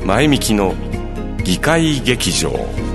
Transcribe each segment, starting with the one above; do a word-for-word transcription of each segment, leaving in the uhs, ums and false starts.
前みきの議会劇場。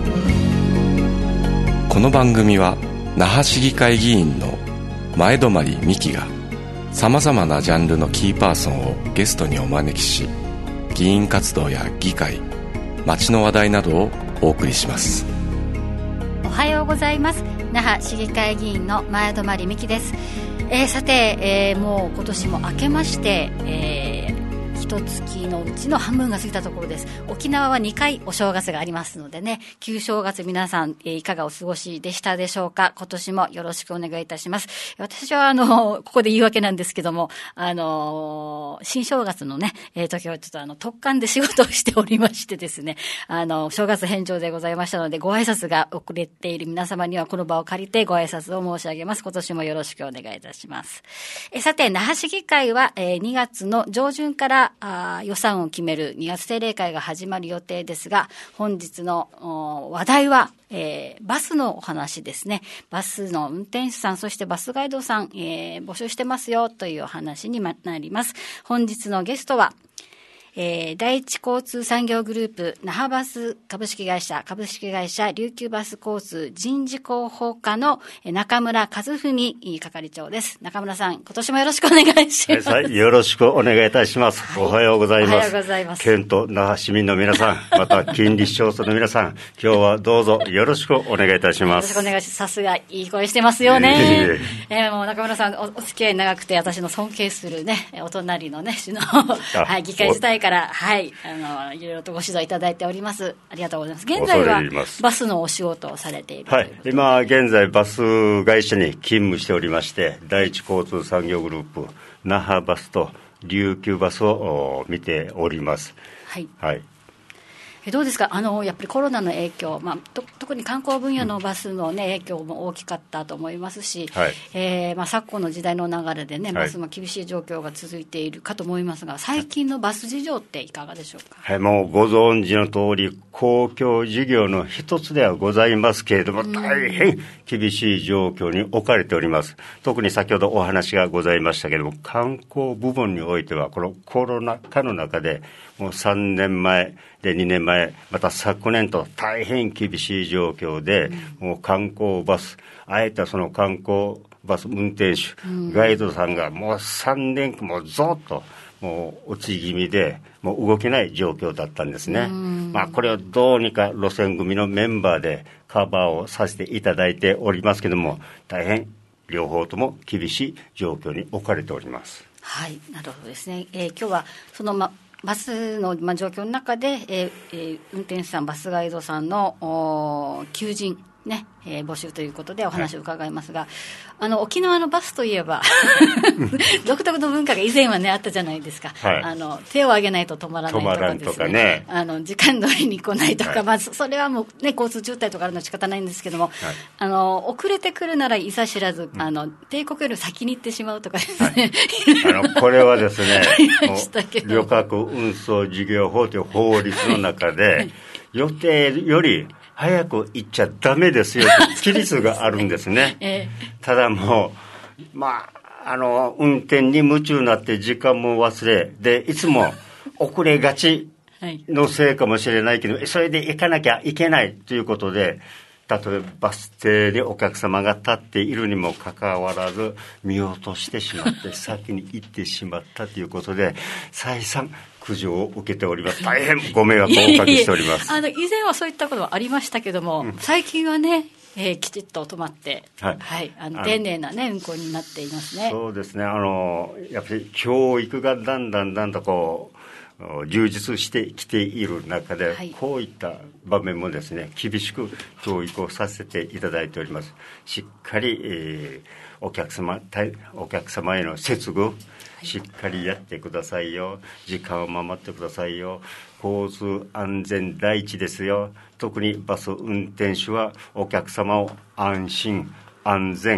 この番組は那覇市議会議員の前泊美樹がさまざまなジャンルのキーパーソンをゲストにお招きし、議員活動や議会、街の話題などをお送りします。 おはようございます。那覇市議会議員の前泊美樹です。えー、さて、えー、もう今年も明けまして、えー一月のうちの半分が過ぎたところです。沖縄はにかいお正月がありますのでね、旧正月皆さん、えー、いかがお過ごしでしたでしょうか。今年もよろしくお願いいたします。私はあのここで言い訳なんですけども、あの新正月のね、えー、時はちょっとあの特貫で仕事をしておりましてですね、あの正月返上でございましたので、ご挨拶が遅れている皆様にはこの場を借りてご挨拶を申し上げます。今年もよろしくお願いいたします。えー、さて、那覇市議会は、えー、にがつの上旬からあ予算を決めるにがつ定例会が始まる予定ですが、本日の話題は、えー、バスのお話ですね。バスの運転手さん、そしてバスガイドさん、えー、募集してますよというお話になります。本日のゲストはえー、第一交通産業グループ那覇バス株式会社株式会社琉球バス交通人事広報課の中村和文係長です。中村さん、今年もよろしくお願いします。 はい、はい、よろしくお願いいたします。はい、おはようございます。 おはようございます。 県と那覇市民の皆さん、また近隣市町村の皆さん、今日はどうぞよろしくお願いいたします。 よろしくお願いします。さすがいい声してますよね。えー、えー、もう中村さん お, お付き合い長くて、私の尊敬するね、お隣のね、首脳、はい、議会自体から、はい、あのいろいろとご指導いただいております。ありがとうございます。現在はバスのお仕事をされているということで、 はい、今現在バス会社に勤務しておりまして、第一交通産業グループ那覇バスと琉球バスを見ております。 はい、 はい。 えどうですか、あのやっぱりコロナの影響、まあ、と特に観光分野のバスの、ね、影響も大きかったと思いますし、はい、えーまあ、昨今の時代の流れで、ね、バスも厳しい状況が続いているかと思いますが、最近のバス事情っていかがでしょうか。 はい、もうご存知の通り公共事業の一つではございますけれども、大変厳しい状況に置かれております。特に先ほどお話がございましたけれども、観光部門においてはこのコロナ禍の中でもうさんねんまえでにねんまえ、また昨年と大変厳しい状況で、うん、もう観光バス、あえてその観光バス運転手、うん、ガイドさんがもうさんねんもうぞっともう落ち気味でもう動けない状況だったんですね。うん、まあ、これをどうにか路線組のメンバーでカバーをさせていただいておりますけども、大変両方とも厳しい状況に置かれております。 はい、なるほどですね。えー、今日はそのまバスの、まあ、状況の中で、えーえー、運転手さん、バスガイドさんの求人、ねえー、募集ということでお話を伺いますが、はい、あの沖縄のバスといえば独特の文化が以前は、ね、あったじゃないですか。はい、あの手を挙げないと止まらないとかですね、とかね、あの時間通りに来ないとか、はい、まあ、それはもう、ね、交通渋滞とかあるのは仕方ないんですけども、はい、あの遅れてくるならいざ知らず、うん、あの帝国より先に行ってしまうとかですね、 はい、あのこれはですね旅客運送事業法という法律の中で、はい、予定より早く行っちゃダメですよって規律があるんですね。えー、ただもう、まあ、あの運転に夢中になって時間も忘れで、いつも遅れがちのせいかもしれないけど、それで行かなきゃいけないということで、例えばバス停でお客様が立っているにもかかわらず見落としてしまって先に行ってしまったということで再三苦情を受けております。大変ご迷惑をおかけしております。 いやいや、あの以前はそういったことはありましたけども、うん、最近はね、えー、きちっと止まって、はいはい、あの丁寧な、ね、運行になっていますね。 そうですね、あのやっぱり教育がだんだんだんだんこう充実してきている中で、はい、こういった場面もですね厳しく教育をさせていただいております。しっかり、えー、お客様お客様への接遇、はい、しっかりやってくださいよ、時間を守ってくださいよ、交通安全第一ですよ。特にバス運転手はお客様を安心安全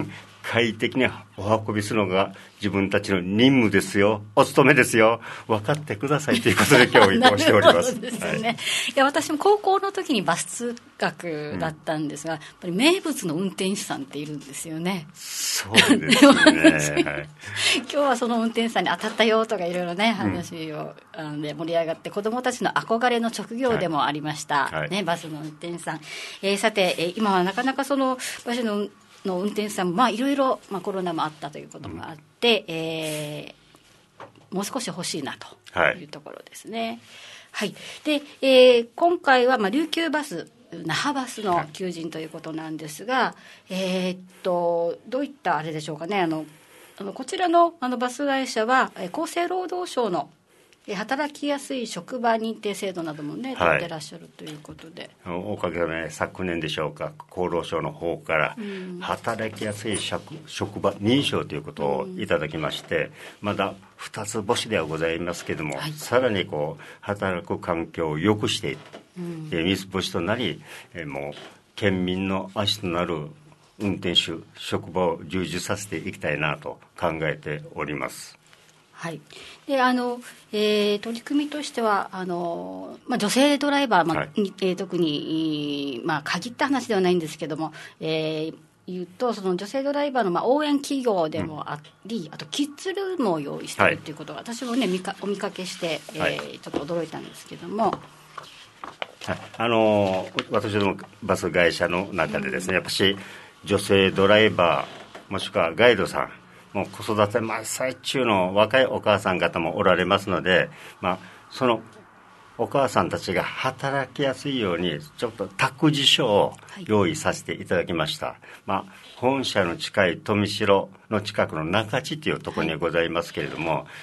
快適にお運びするのが自分たちの任務ですよ、お勤めですよ、分かってくださいということで教育をしております。 ですよね。はい、いや私も高校の時にバス通学だったんですが、うん、やっぱり名物の運転手さんっているんですよね。 そうですね、はい、 今日はその運転手さんに当たったよとかいろいろね話を、うん、あので盛り上がって、子どもたちの憧れの職業でもありました、はいはい、ね、バスの運転手さん、えー、さて、えー、今はなかなかそのバスのの運転手さんもまあいろいろ、まあ、コロナもあったということもあって、うん、えー、もう少し欲しいなというところですね。はい、はい、で、えー、今回はまあ琉球バス、那覇バスの求人ということなんですが、はい、えー、っとどういったあれでしょうかね。あのあのこちら の, あのバス会社は厚生労働省の働きやすい職場認定制度などもね、取ってらっしゃるということで、 はい、おかげで、ね、昨年でしょうか、厚労省の方から働きやすい 職, 職場認証ということをいただきまして、うん、まだ二つ星ではございますけども、はい、さらにこう働く環境を良くしていって、うん、三つ星となり、もう県民の足となる運転手職場を充実させていきたいなと考えております。 はい、であのえー、取り組みとしてはあの、まあ、女性ドライバー、まあ、はい、えー、特に、まあ、限った話ではないんですけども、えー、言うとその女性ドライバーの、まあ、応援企業でもあり、うん、あとキッズルームを用意しているということが、はい、私もね見かお見かけして、えーはい、ちょっと驚いたんですけども、 はい、あの私どもバス会社の中でですね、うん、やっぱし女性ドライバーもしくはガイドさん、もう子育て真っ最中の若いお母さん方もおられますので、まあ、そのお母さんたちが働きやすいようにちょっと託児所を用意させていただきました、はい、まあ、本社の近い富城の近くの中地というところにございますけれども、はい、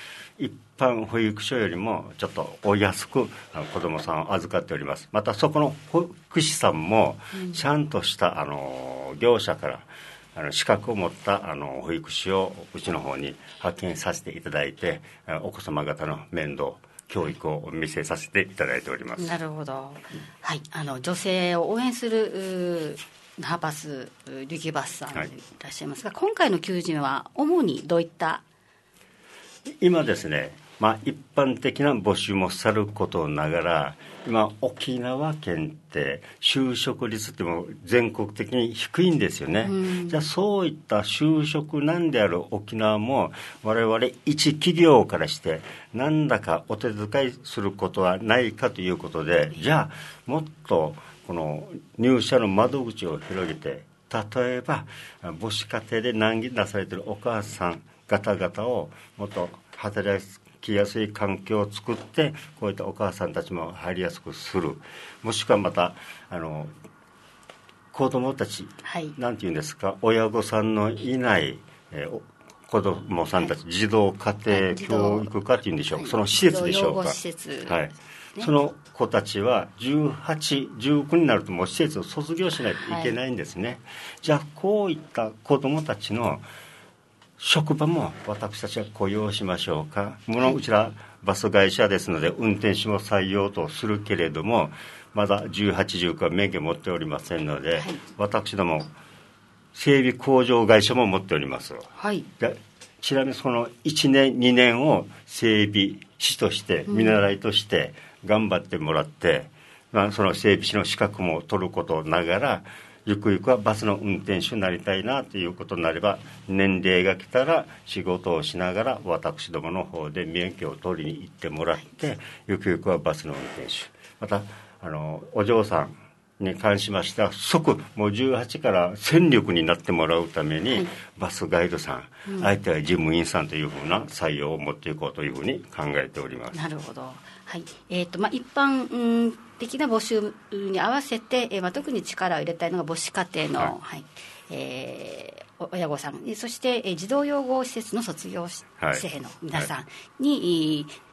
一般保育所よりもちょっとお安く子どもさんを預かっております。またそこの保育士さんもちゃんとしたあの業者からあの資格を持ったあの保育士をうちの方に派遣させていただいて、お子様方の面倒教育を見せさせていただいております。 なるほど、はい、あの女性を応援する那覇バス琉球バスさんいらっしゃいますが、はい、今回の求人は主にどういった？ 今ですね、まあ、一般的な募集もさることながら、今沖縄県って就職率っても全国的に低いんですよね、うん、じゃあそういった就職難である沖縄も我々一企業からして何だかお手伝いすることはないかということで、じゃあもっとこの入社の窓口を広げて、例えば母子家庭で難儀なされているお母さん方々をもっと働きやすい環境を作って、こういったお母さんたちも入りやすくする、もしくはまたあの子どもたち、はい、なんていうんですか、親御さんのいない、えー、子どもさんたち、はい、児童家庭教育科っていうんでしょう、はい、その施設でしょうか、 施設、 はい、その子たちはじゅうはち、じゅうきゅうになるともう施設を卒業しないといけないんですね、はい、じゃあこういった子どもたちの職場も私たちは雇用しましょうか。ものうちらバス会社ですので運転手も採用とするけれども、まだじゅうはち、じゅうきゅうは免許持っておりませんので、はい、私ども整備工場会社も持っております、はい、でちなみにそのいちねんにねんを整備士として見習いとして頑張ってもらって、うん、まあ、その整備士の資格も取ることながら、ゆくゆくはバスの運転手になりたいなということになれば、年齢が来たら仕事をしながら私どもの方で免許を取りに行ってもらって、ゆくゆくはバスの運転手、またあのお嬢さんに関しましては即もうじゅうはちから戦力になってもらうために、はい、バスガイドさん、うん、相手は事務員さんというふうな採用を持っていこうというふうに考えております。 なるほど、はい、えーとまあ、一般、うん的な募集に合わせて、えーまあ、特に力を入れたいのが母子家庭の、はいはい、えー、親御さん、そして、えー、児童養護施設の卒業生の皆さんに、はいはい、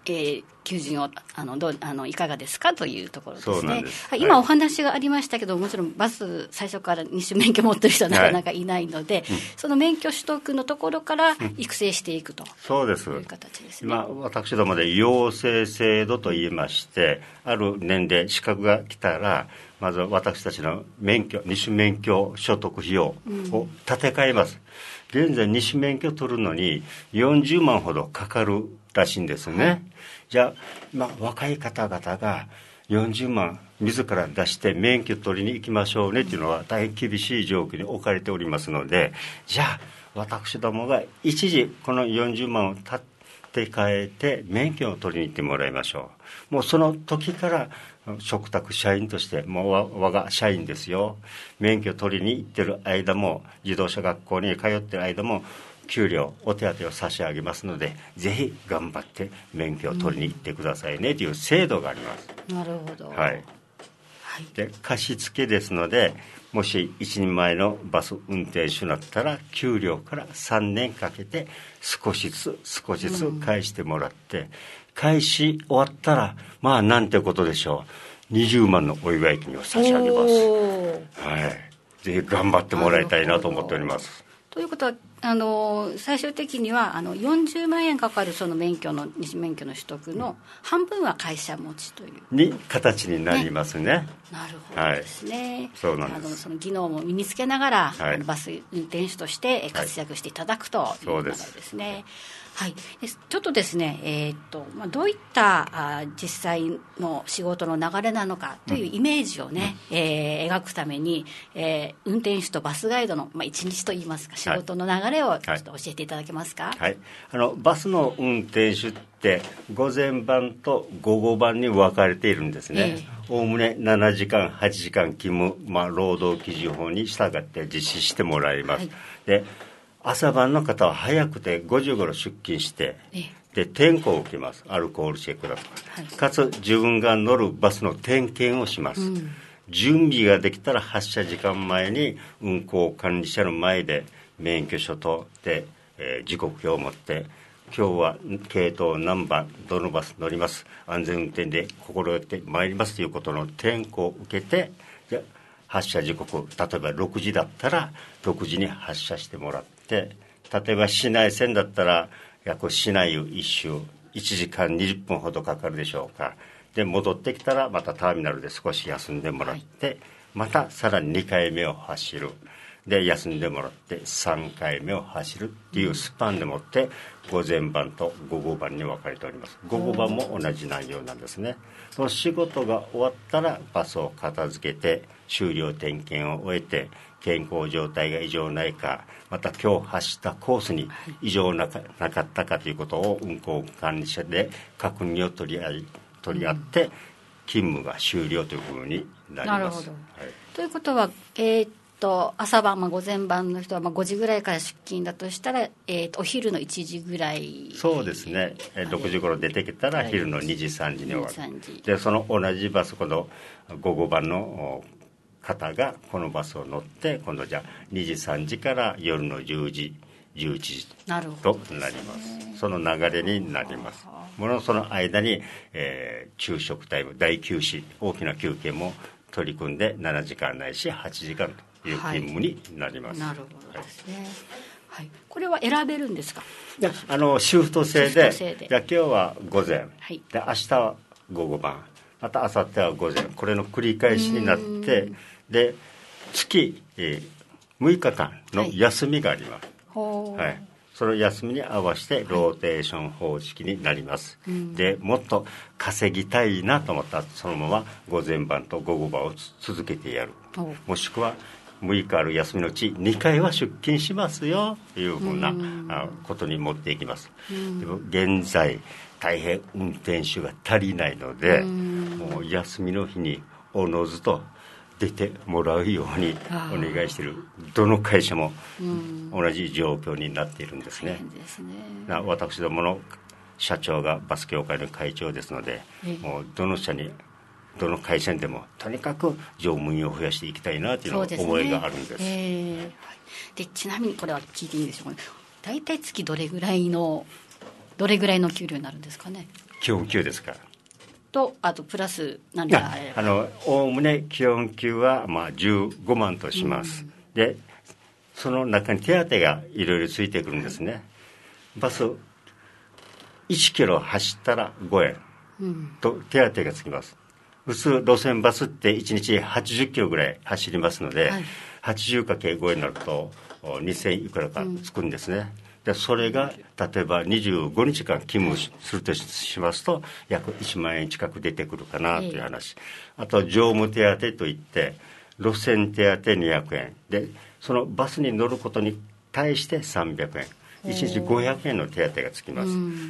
えー、求人をあのどうあのいかがですかというところですね。 そうなんです、 はい、今お話がありましたけど、もちろんバス最初から二種免許持ってる人はなかなかいないので、はい、うん、その免許取得のところから育成していくと、うん、 そうです、 いう形ですね。 今私どもで養成制度といいまして、ある年齢資格が来たらまず私たちの免許二種免許所得費用を立て替えます、うん、現在二種免許取るのによんじゅうまんほどかかるらしいんですね、はい、じゃあ、まあ、若い方々がよんじゅうまん自ら出して免許取りに行きましょうねっていうのは大変厳しい状況に置かれておりますので、じゃあ私どもが一時このよんじゅうまんを立て替えて免許を取りに行ってもらいましょう。もうその時から嘱託社員としてもう我が社員ですよ。免許取りに行ってる間も自動車学校に通ってる間も給料お手当を差し上げますので、ぜひ頑張って免許を取りに行ってくださいねという制度があります、 うん、なるほど、 はい、はい、で貸付ですので、もし一人前のバス運転手になったら給料からさんねんかけて少しずつ少しずつ返してもらって、うん、返し終わったらまあなんてことでしょう、にじゅうまんのお祝い金を差し上げます、はい、ぜひ頑張ってもらいたいなと思っております。 ということはあの最終的にはあのよんじゅうまんえんかかるその免許の二種免許の取得の半分は会社持ちというに形になりますね。ね、 なるほどですね、はい、 そうなんです。 あのその技能も身につけながら、 はい、 あのバス運転手として活躍していただくという流れですね、はいはい、ちょっとですね、えーっとまあ、どういったあ実際の仕事の流れなのかというイメージをね、うん、えー、描くために、えー、運転手とバスガイドの、まあ、一日といいますか仕事の流れをちょっと教えていただけますか。 はいはい、あのバスの運転手って午前版と午後版に分かれているんですね。おおむねななじかんはちじかん勤務、まあ、労働基準法に従って実施してもらいます、はい、で朝晩の方は早くてごじごろ出勤してで点呼を受けます。アルコールチェックだとか、はい、かつ自分が乗るバスの点検をします、うん、準備ができたら発車時間前に運行管理者の前で免許証とで、えー、時刻表を持って今日は系統何番どのバス乗ります、安全運転で心得てまいりますということの点呼を受けて、じゃ発車時刻例えばろくじだったらろくじに発車してもらって、例えば市内線だったら約市内を一周いちじかんにじゅっぷんほどかかるでしょうか。で戻ってきたらまたターミナルで少し休んでもらって、はい、またさらににかいめを走る、で休んでもらってさんかいめを走るっていうスパンでもって午前版と午後版に分かれております。午後版も同じ内容なんですね。その仕事が終わったらバスを片付けて終了点検を終えて健康状態が異常ないか、また今日走ったコースに異常なか、なかったかということを運行管理者で確認を取り合い、取り合って勤務が終了というふうになります。なるほど、はい、ということは、 えーと朝晩、まあ、午前晩の人はまあごじぐらいから出勤だとしたら、えー、とお昼のいちじぐらい。 そうですね、ろくじ頃出てきたら昼のにじさんじに終わる。でその同じバス、この午後版の方がこのバスを乗って今度じゃあにじさんじから夜のじゅうじじゅういちじとなります。その流れになります。ものその間に、えー、昼食タイム大休止大きな休憩も取り組んでななじかんないしはちじかんという勤務になります、 はい、なるほどですね、はい、これは選べるんですか。 いやあのシフト制で、じゃあ今日は午前、はい、で明日は午後晩、また明後日は午前、これの繰り返しになって、で月、えー、むいかかんの休みがあります、はいはい、その休みに合わせてローテーション方式になります、はい、でもっと稼ぎたいなと思ったらそのまま午前版と午後版を続けてやる、もしくはむいかある休みのうちにかいは出勤しますよというふうなことに持っていきます。でも現在大変運転手が足りないので、もう休みの日におのずと出てもらうようにお願いしているどの会社も同じ状況になっているんですね。ですね。私どもの社長がバス協会の会長ですので、もうどの社にどの会社にでもとにかく乗務員を増やしていきたいなというの思いがあるんです。 えーはい、でちなみにこれは聞いていいでしょうかね。大体月どれぐらいのどれぐらいの給料になるんですかね。 基本給ですから。 とあとプラス何かあれば、 あのおおむね基本給はまあじゅうごまんとします、うん、でその中に手当がいろいろついてくるんですね、はい、バスいちキロ走ったらごえんと手当がつきます。普通路線バスっていちにちはちじゅっキロぐらい走りますので、はい、はちじゅうかけるご 円になるとにせんいくらかつくんですね、うん、でそれが例えばにじゅうごにちかん勤務するとしますと約いちまんえん近く出てくるかなという話、あと乗務手当といって路線手当にひゃくえんで、そのバスに乗ることに対してさんびゃくえん、いちにちごひゃくえんの手当がつきます、うん、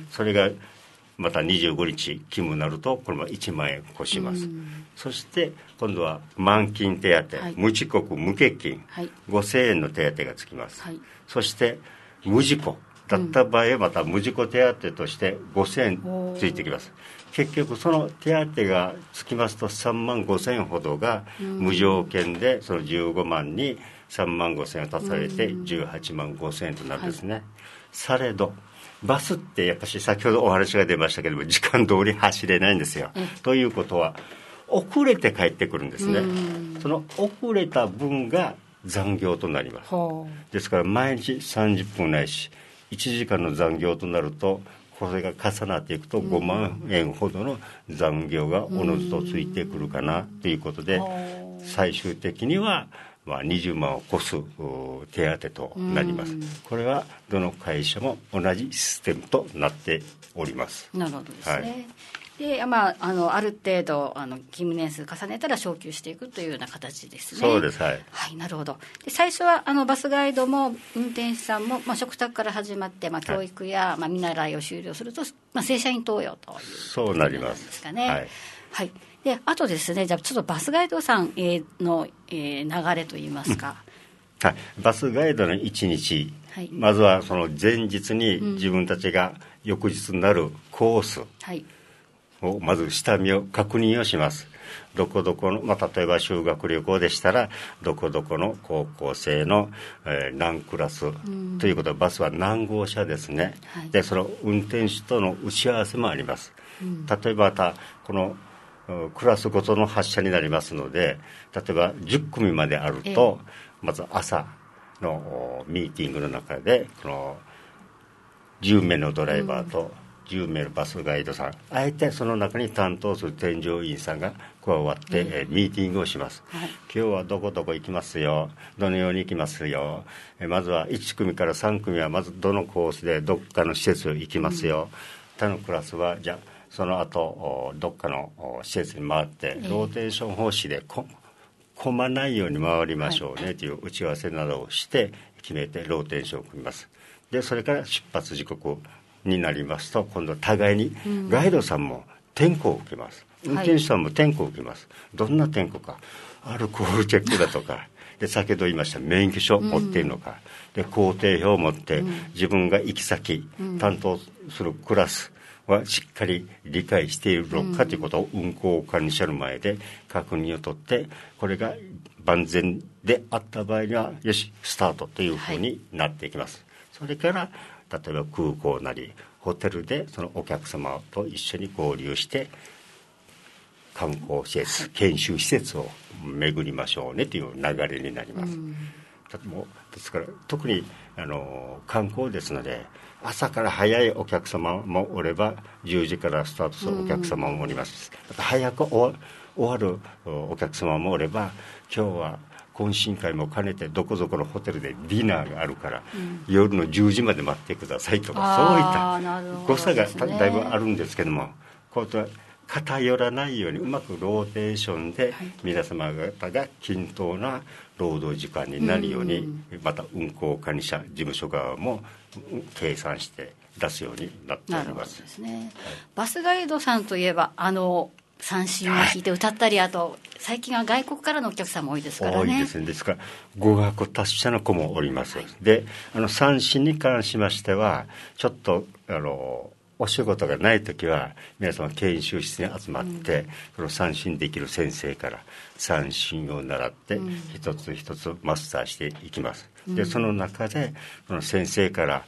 それがまたにじゅうごにち勤務になるとこれもいちまんえん越します、うん、そして今度は満勤手当、はい、無遅刻無欠勤、はい、ごせんえんの手当がつきます、はい、そして無事故だった場合はまた無事故手当としてごせんえんついてきます、うん、結局その手当がつきますとさんまんごせんえんほどが無条件でそのじゅうごまんにさんまんごせんえんを足されてじゅうはちまんごせんえんとなるんですね、はい、されどバスってやっぱり先ほどお話が出ましたけども時間通り走れないんですよ、うん、ということは遅れて帰ってくるんですね、うん、その遅れた分が残業となります。ですから毎日さんじゅっぷんないしいちじかんの残業となるとこれが重なっていくとごまんえんほどの残業がおのずとついてくるかなということで、最終的にはまあにじゅうまんを超す手当となります。これはどの会社も同じシステムとなっております。 なるほどですね、はい。でまあ、あのある程度あの勤務年数重ねたら昇給していくというような形ですね。 そうです、はい、 はい、なるほど。で最初はあのバスガイドも運転手さんも、まあ、嘱託から始まって、まあ、教育や、はい、まあ、見習いを終了すると、まあ、正社員登用というそうなります。 ですかね。 はい、 はい、であとですね、じゃあちょっとバスガイドさんの、えー、流れといいますか、 うん、はい、バスガイドのいちにち、はい、まずはその前日に自分たちが翌日になるコース、うんはいをまず下見を確認をします。どこどこの、まあ、例えば修学旅行でしたらどこどこの高校生の、えー、何クラス、うん、ということはバスは何号車ですね、はい、でその運転手との打ち合わせもあります、うん、例えばまたこのクラスごとの発車になりますので、例えばじゅっくみまであると、えー、まず朝のミーティングの中でこのじゅうめいのドライバーと、うんじゅうめいのバスガイドさん、あえてその中に担当する添乗員さんが加わって、うんえミーティングをします、はい、今日はどこどこ行きますよ、どのように行きますよ、えまずはいちくみからさんくみはまずどのコースでどっかの施設行きますよ、うん、他のクラスはじゃあその後どっかの施設に回ってローテーション方式でこ混まないように回りましょうねという打ち合わせなどをして決めてローテーションを組みます。でそれから出発時刻になりますと今度は互いにガイドさんも点呼を受けます、うん、運転手さんも点呼を受けます、はい、どんな点呼か、アルコールチェックだとかで先ほど言いました免許証を持っているのか、うん、で工程表を持って自分が行き先、うん、担当するクラスはしっかり理解しているのかということを運行管理者の前で確認を取って、これが万全であった場合にはよしスタートというふうになっていきます、はい、それから例えば空港なりホテルでそのお客様と一緒に合流して観光施設、はい、研修施設を巡りましょうねという流れになります。もうですから特にあの観光ですので朝から早いお客様もおればじゅうじからスタートするお客様もおります。また早く終わるお客様もおれば今日は懇親会も兼ねてどこぞこのホテルでディナーがあるから、うん、夜のじゅうじまで待ってくださいとか、そういった誤差がだいぶあるんですけども、こうやって偏らないようにうまくローテーションで皆様方が均等な労働時間になるように、うん、また運行管理者事務所側も計算して出すようになっております。 なるほどですね、はい、バスガイドさんといえばあの三線を弾いて歌ったり、はい、あと最近は外国からのお客さんも多いですからね。 多いですね。ですから語学達者の子もおります、はい、であの三線に関しましてはちょっとあのお仕事がないときは皆様研修室に集まって、うん、その三線できる先生から三線を習って、うん、一つ一つマスターしていきます、うん、でその中でその先生から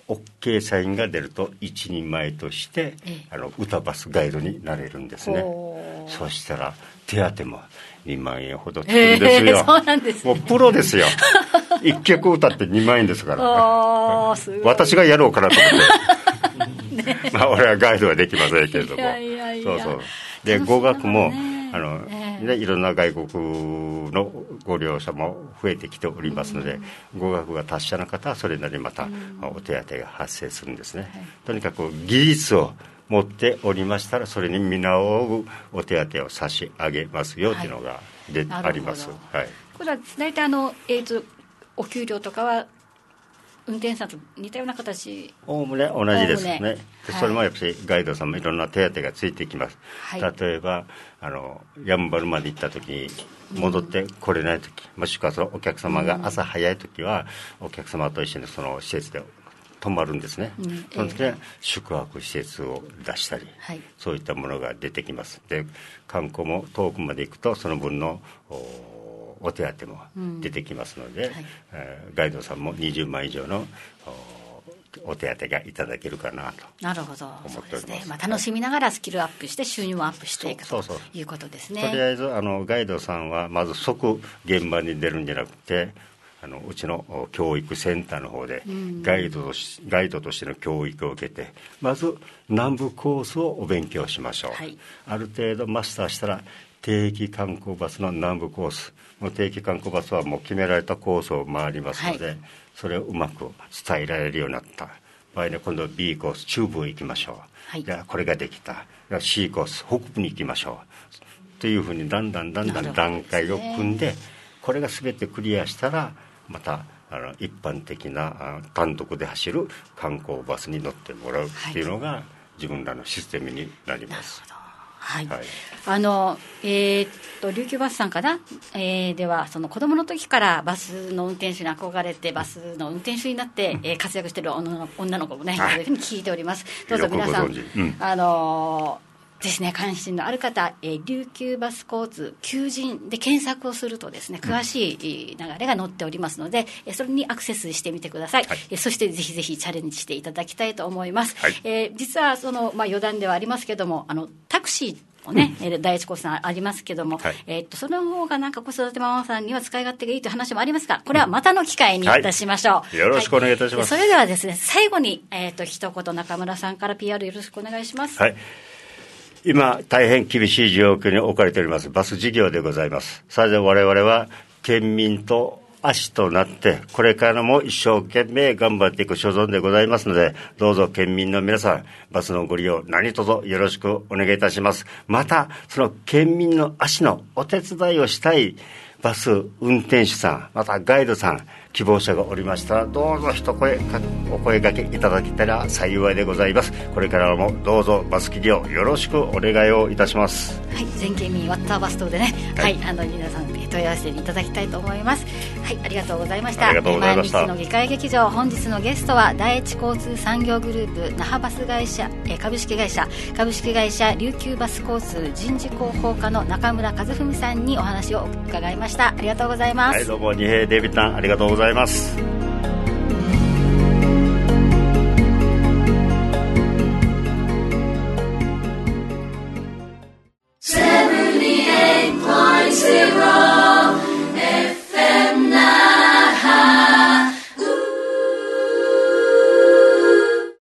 OK サインが出ると一人前として、ええ、あの歌バスガイドになれるんですね。そしたら手当もにまんえんほどつくんですよ、 えー、そうなんですね、 もうプロですよいっきょく歌ってにまんえんですからすごい私がやろうかなと思ってね、まあ俺はガイドはできませんけれども、いやいやいや、そうそうで語学もあの、えーね、いろんな外国のご利用者も増えてきておりますので、うん、語学が達者な方はそれなりにまた、うん、お手当が発生するんですね、はい、とにかく技術を持っておりましたらそれに見直うお手当を差し上げますよというのがで、はい、あります、はい、 これは大体あの、えーと、お給料とかは運転手さんと似たような形、 おおむね同じですね、はい、でそれもやっぱりガイドさんもいろんな手当がついてきます、はい、例えばあのやんばるまで行った時に戻ってこれない時、うん、もしくはそのお客様が朝早い時は、うん、お客様と一緒にその施設で泊まるんですね、うん、その時は宿泊施設を出したり、はい、そういったものが出てきます。で観光も遠くまで行くとその分の お, お手当も出てきますので、うんはい、えー、ガイドさんもにじゅうまん以上の お, お手当がいただけるかなとなるほど、思っております。そうですね、まあ、楽しみながらスキルアップして収入もアップしていくということですね。 とりあえずあのガイドさんはまず即現場に出るんじゃなくてあのうちの教育センターの方でガイドとし、ガイドとしての教育を受けてまず南部コースをお勉強しましょう、はい、ある程度マスターしたら定期観光バスの南部コース、もう定期観光バスはもう決められたコースを回りますので、はい、それをうまく伝えられるようになった場合に今度は B コース中部へ行きましょう、はい、じゃあこれができた C コース北部に行きましょうというふうにだんだんだんだん段階を組んで、これが全てクリアしたらまたあの一般的な単独で走る観光バスに乗ってもらうっていうのが自分らのシステムになります。 なるほど、はいはい、あのえー、っと琉球バスさんかな、えー、ではその子どもの時からバスの運転手に憧れてバスの運転手になって、うん、えー、活躍している女の、女の子もね、そういうふうに聞いております。どうぞ皆さん、うん、あのですね、関心のある方、えー、琉球バス交通求人で検索をするとですね、詳しい流れが載っておりますので、うん、それにアクセスしてみてください、はい、えそしてぜひぜひチャレンジしていただきたいと思います、はい、えー、実はその、まあ、余談ではありますけども、あのタクシーね、うん、第一コースありますけども、はい、えー、っとその方がなんか子育てママさんには使い勝手がいいという話もありますが、これはまたの機会にいたしましょう、 はい、よろしくお願いいたします、 はい、それではですね、最後に、えー、っと一言中村さんから ピーアール よろしくお願いします。 はい、今大変厳しい状況に置かれておりますバス事業でございます。それで我々は県民と足となってこれからも一生懸命頑張っていく所存でございますので、どうぞ県民の皆さんバスのご利用何卒よろしくお願いいたします。またその県民の足のお手伝いをしたいバス運転手さん、またガイドさん希望者がおりましたらどうぞ一声かお声掛けいただけたら幸いでございます。これからもどうぞバス企業よろしくお願いをいたします。 はい、全県民ワッターバス等でね、はい、はい、あの皆さん問い合わせていただきたいと思います。はい、ありがとうございました。 ありがとうございました。 毎日の議会劇場、本日のゲストは第一交通産業グループ那覇バス会社え株式会社株式会社琉球バス交通人事広報課の中村和文さんにお話を伺いました。ありがとうございます。 はい、どうも二平デビタンありがとうございます。